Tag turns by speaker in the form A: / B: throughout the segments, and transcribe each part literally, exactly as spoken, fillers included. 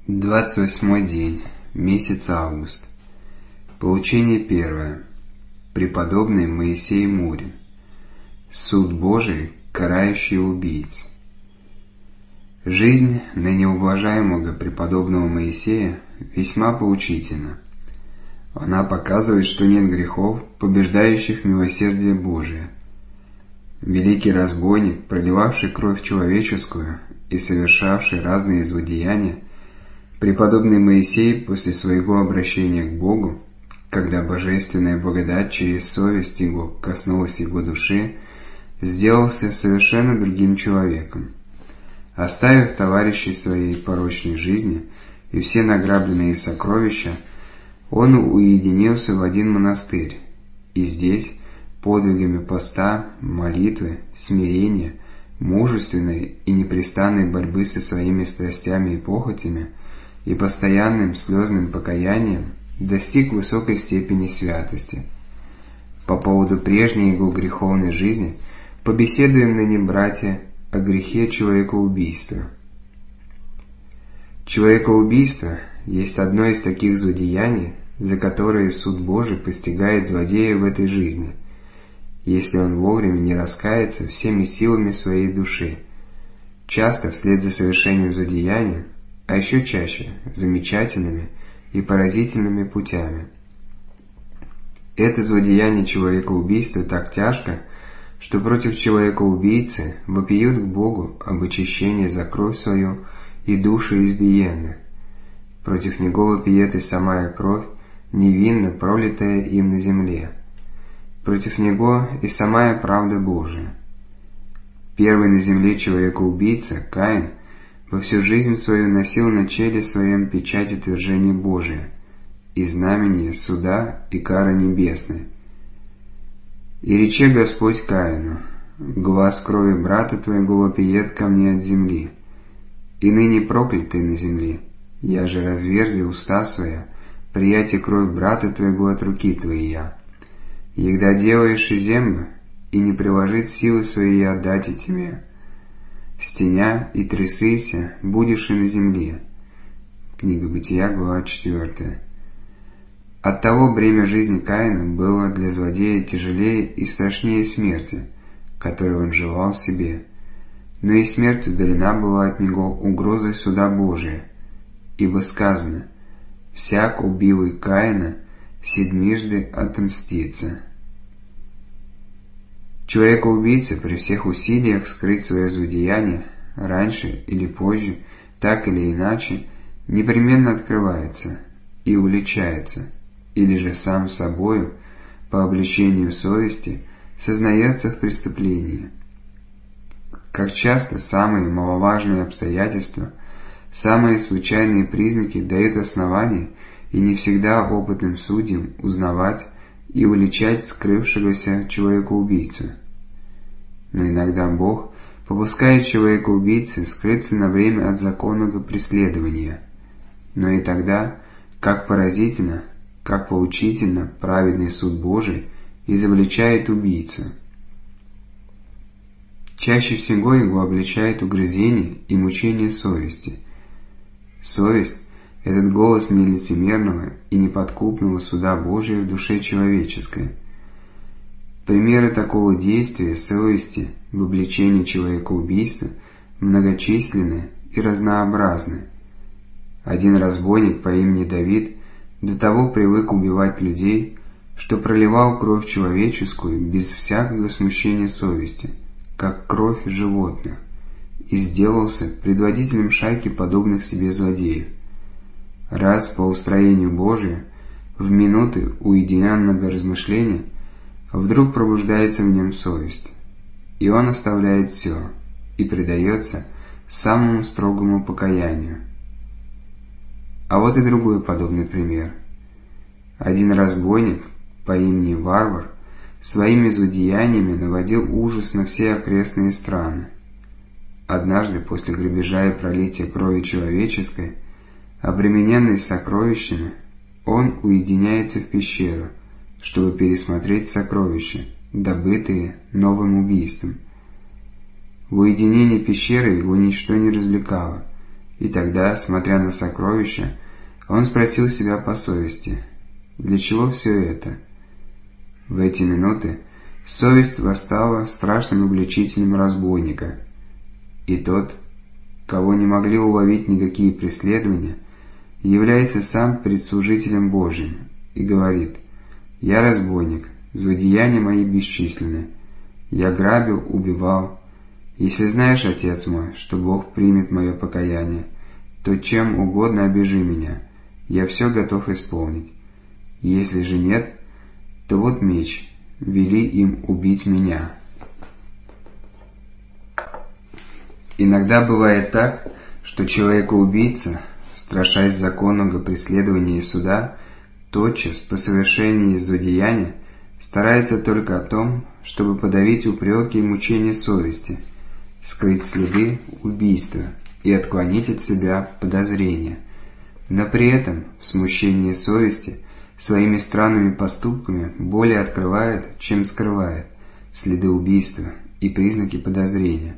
A: Двадцать восьмой день, месяц август. Поучение первое. Преподобный Моисей Мурин. Суд Божий, карающий убийц. Жизнь ныне уважаемого преподобного Моисея весьма поучительна. Она показывает, что нет грехов, побеждающих милосердие Божие. Великий разбойник, проливавший кровь человеческую и совершавший разные злодеяния, преподобный Моисей после своего обращения к Богу, когда божественная благодать через совесть его коснулась его души, сделался совершенно другим человеком. Оставив товарищей своей порочной жизни и все награбленные сокровища, он уединился в один монастырь, и здесь подвигами поста, молитвы, смирения, мужественной и непрестанной борьбы со своими страстями и похотями и постоянным слезным покаянием достиг высокой степени святости. По поводу прежней его греховной жизни побеседуем ныне, братья, о грехе человекоубийства. Человекоубийство есть одно из таких злодеяний, за которые суд Божий постигает злодея в этой жизни, если он вовремя не раскается всеми силами своей души, часто вслед за совершением злодеяния, а еще чаще замечательными и поразительными путями. Это злодеяние человекоубийства так тяжко, что против человека-убийцы вопиют к Богу об очищении за кровь свою и души избиенных. Против него вопиет и самая кровь, невинно пролитая им на земле. Против него и самая правда Божия. Первый на земле человека-убийца, Каин, во всю жизнь свою носил на челе своем печать отвержения Божия и знамение суда и кары небесной. И рече Господь Каину: «Глаз крови брата твоего вопиет ко мне от земли, и ныне проклятый на земле, я же разверзи уста своя, прияти кровь брата твоего от руки твоей, егда делаешь и землю, и не приложит силы своей отдать и тебе. Стеня и трясыся будешь и на земле». Книга Бытия, глава четвертая. Оттого бремя жизни Каина было для злодея тяжелее и страшнее смерти, которую он желал себе. Но и смерть удалена была от него угрозой суда Божия, ибо сказано: «Всяк убилый Каина седмижды отомстится». Человека-убийца при всех усилиях скрыть свое злодеяние раньше или позже, так или иначе, непременно открывается и уличается, или же сам собою, по обличению совести, сознается в преступлении. Как часто самые маловажные обстоятельства, самые случайные признаки дают основания и не всегда опытным судьям узнавать и уличать скрывшегося человека-убийцу. Но иногда Бог попускает человека-убийцы скрыться на время от законного преследования, но и тогда, как поразительно, как поучительно праведный суд Божий изобличает убийцу. Чаще всего его обличает угрызение и мучение совести. Совесть — этот голос нелицемерного и неподкупного суда Божия в душе человеческой. Примеры такого действия совести в обличении человекоубийства многочисленны и разнообразны. Один разбойник по имени Давид до того привык убивать людей, что проливал кровь человеческую без всякого смущения совести, как кровь животных, и сделался предводителем шайки подобных себе злодеев. Раз по устроению Божию, в минуты уединенного размышления, вдруг пробуждается в нем совесть, и он оставляет все и предается самому строгому покаянию. А вот и другой подобный пример. Один разбойник по имени Варвар своими злодеяниями наводил ужас на все окрестные страны. Однажды после грабежа и пролития крови человеческой, обремененный сокровищами, он уединяется в пещеру, чтобы пересмотреть сокровища, добытые новым убийством. В уединении пещеры его ничто не развлекало, И тогда, смотря на сокровища, он спросил себя по совести: «Для чего все это?» В эти минуты совесть восстала страшным обличителем разбойника, и тот, кого не могли уловить никакие преследования, является сам пред служителем Божьим и говорит: «Я разбойник, злодеяния мои бесчисленны, я грабил, убивал. Если знаешь, Отец мой, что Бог примет мое покаяние, то чем угодно обижи меня, я все готов исполнить. Если же нет, то вот меч, вели им убить меня». Иногда бывает так, что человека-убийца, страшась законного преследования и суда, тотчас по совершении злодеяния старается только о том, чтобы подавить упреки и мучения совести, скрыть следы убийства и отклонить от себя подозрения, но при этом в смущении совести своими странными поступками более открывает, чем скрывает, следы убийства и признаки подозрения.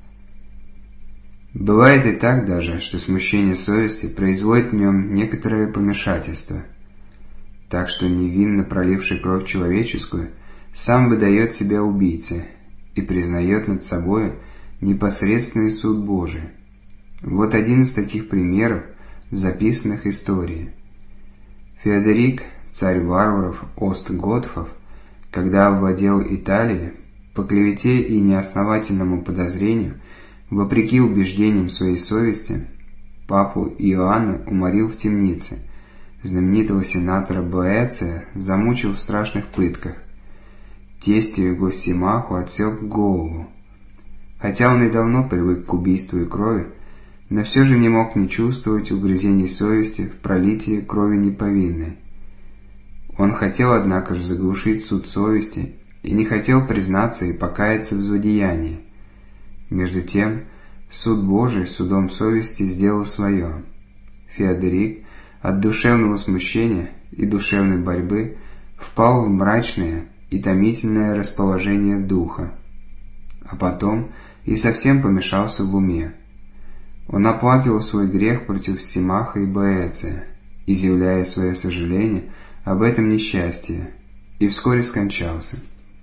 A: Бывает и так даже, что смущение совести производит в нем некоторое помешательство, так что невинно проливший кровь человеческую сам выдает себя убийце и признает над собой непосредственный суд Божий. Вот один из таких примеров, записанных в истории. Феодорик, царь варваров Остготфов, когда овладел Италией, по клевете и неосновательному подозрению, вопреки убеждениям своей совести, папу Иоанна уморил в темнице, знаменитого сенатора Боэция замучил в страшных пытках, тестю его Симаху отсек голову. Хотя он и давно привык к убийству и крови, но все же не мог не чувствовать угрызений совести в пролитии крови неповинной. Он хотел, однако же, заглушить суд совести и не хотел признаться и покаяться в злодеянии. Между тем, суд Божий судом совести сделал свое. Феодорик от душевного смущения и душевной борьбы впал в мрачное и томительное расположение духа, а потом и совсем помешался в уме. Он оплакивал свой грех против Симаха и Боэция, изъявляя свое сожаление об этом несчастье, и вскоре скончался.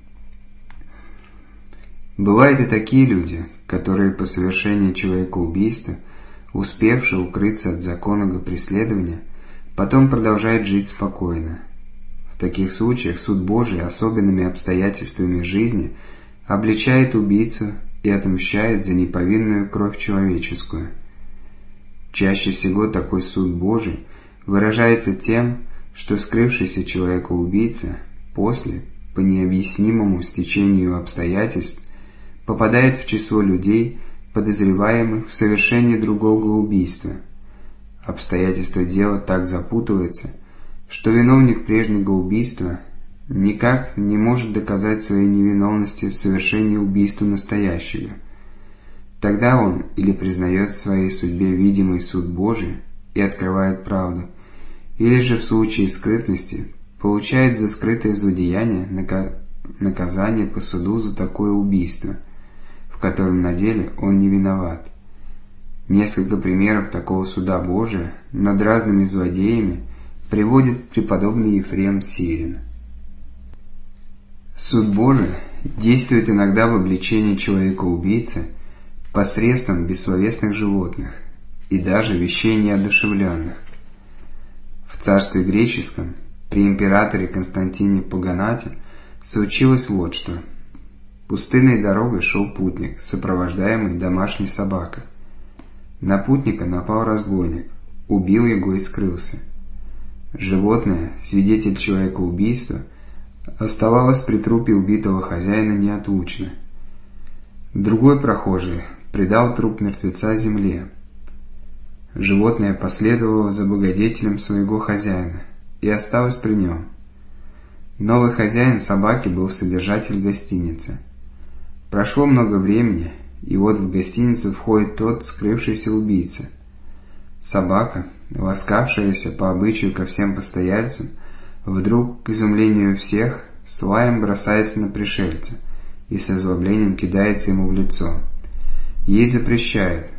A: Бывают и такие люди, которые по совершении человекоубийства, успевшие укрыться от законного преследования, потом продолжают жить спокойно. В таких случаях суд Божий особенными обстоятельствами жизни обличает убийцу и отмщает за неповинную кровь человеческую. Чаще всего такой суд Божий выражается тем, что скрывшийся человека-убийца после, по необъяснимому стечению обстоятельств, попадает в число людей, подозреваемых в совершении другого убийства. Обстоятельства дела так запутываются, что виновник прежнего убийства никак не может доказать своей невиновности в совершении убийства настоящего. Тогда он или признает в своей судьбе видимый суд Божий и открывает правду, или же в случае скрытности получает за скрытое злодеяние наказание по суду за такое убийство, в котором на деле он не виноват. Несколько примеров такого суда Божия над разными злодеями приводит преподобный Ефрем Сирин. Суд Божий действует иногда в обличении человека-убийцы посредством бессловесных животных и даже вещей неодушевленных. В царстве греческом при императоре Константине Паганате случилось вот что. Пустынной дорогой шел путник, сопровождаемый домашней собакой. На путника напал разбойник, убил его и скрылся. Животное, свидетель человекоубийства, оставалось при трупе убитого хозяина неотлучно. Другой прохожий предал труп мертвеца земле. Животное последовало за благодетелем своего хозяина и осталось при нем. Новый хозяин собаки был содержатель гостиницы. Прошло много времени, и вот в гостиницу входит тот скрывшийся убийца. Собака, ласкавшаяся по обычаю ко всем постояльцам, вдруг, к изумлению всех, с лаем бросается на пришельца и с озлоблением кидается ему в лицо. Ей запрещают,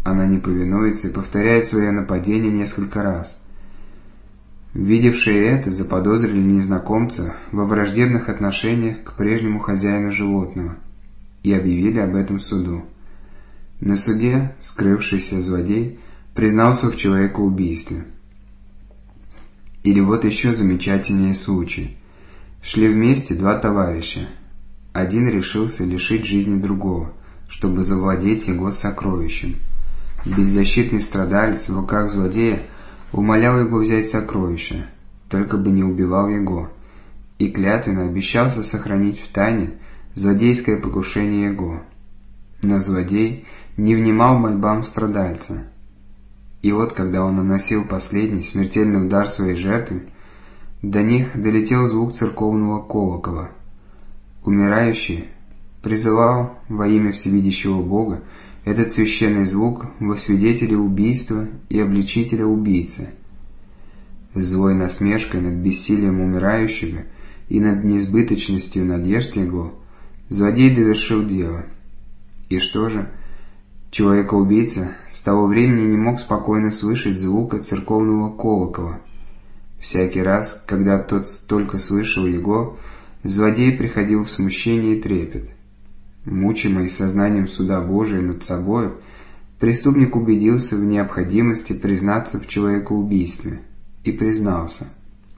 A: она не повинуется и повторяет свое нападение несколько раз. Видевшие это, заподозрили незнакомца во враждебных отношениях к прежнему хозяину животного и объявили об этом суду. На суде скрывшийся злодей признался в человекоубийстве. Или вот еще замечательнее случай. Шли вместе два товарища. Один решился лишить жизни другого, чтобы завладеть его сокровищем. Беззащитный страдалец в руках злодея умолял его взять сокровище, только бы не убивал его, и клятвенно обещался сохранить в тайне злодейское покушение его. Но злодей не внимал мольбам страдальца. И вот, когда он наносил последний смертельный удар своей жертве, до них долетел звук церковного колокола. Умирающий призывал во имя всевидящего Бога этот священный звук во свидетеля убийства и обличителя убийцы. Злой насмешкой над бессилием умирающего и над несбыточностью надежд его злодей довершил дело. И что же? Человека-убийца с того времени не мог спокойно слышать звука церковного колокола. Всякий раз, когда тот только слышал его, злодей приходил в смущение и трепет. Мучимый сознанием суда Божия над собою, преступник убедился в необходимости признаться в человекоубийстве и признался.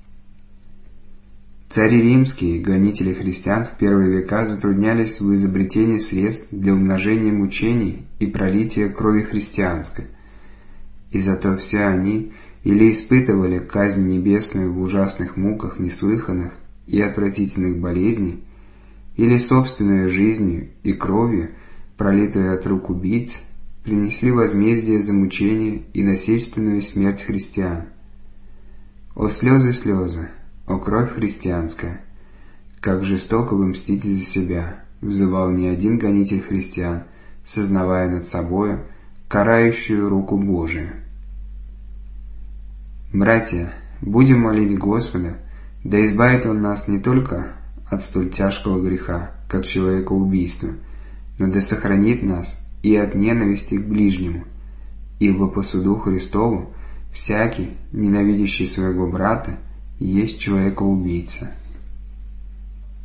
A: Цари римские и гонители христиан в первые века затруднялись в изобретении средств для умножения мучений и пролития крови христианской, и зато все они или испытывали казнь небесную в ужасных муках неслыханных и отвратительных болезней, или собственную жизнью и кровью, пролитую от рук убийц, принесли возмездие за мучение и насильственную смерть христиан. О слезы, слезы! О кровь христианская! Как жестоко вы мстите за себя, взывал не один гонитель христиан, сознавая над собою карающую руку Божию. Братья, будем молить Господа, да избавит Он нас не только от столь тяжкого греха, как человекоубийство, но да сохранит нас и от ненависти к ближнему, ибо по суду Христову всякий, ненавидящий своего брата, есть человекоубийца.